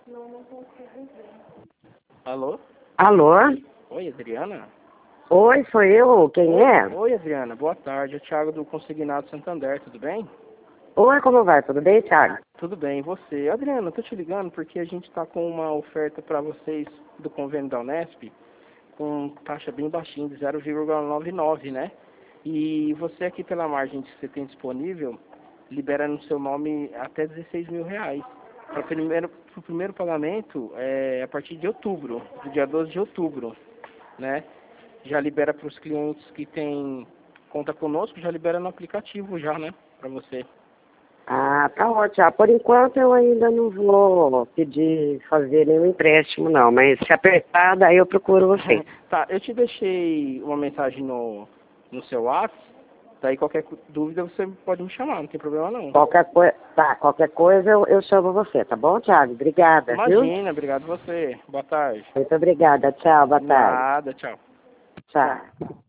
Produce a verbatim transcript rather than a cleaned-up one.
Alô? Alô? Oi, Adriana? Oi, sou eu. Quem Oi, é? Oi, Adriana. Boa tarde. É o Thiago do Consignado Santander, tudo bem? Oi, como vai? Tudo bem, Thiago? Tudo bem, e você? Adriana, eu tô te ligando porque a gente tá com uma oferta para vocês do convênio da Unesp com taxa bem baixinha, de zero vírgula noventa e nove, né? E você aqui pela margem que você tem disponível, libera no seu nome até dezesseis mil reais. Para o primeiro, pro primeiro pagamento, é a partir de outubro, do dia doze de outubro, né? Já libera para os clientes que têm conta conosco, já libera no aplicativo já, né? Para você. Ah, tá ótimo. Ah, por enquanto eu ainda não vou pedir fazer nenhum empréstimo, não. Mas se apertar, daí eu procuro você. Tá, eu te deixei uma mensagem no, no seu WhatsApp. Daí qualquer dúvida você pode me chamar, não tem problema não. Qualquer coisa, tá, qualquer coisa eu, eu chamo você, tá bom, Thiago? Obrigada, Imagina, viu? obrigado você. Boa tarde. Muito obrigada. Tchau, boa tarde. Nada, tchau. Tchau.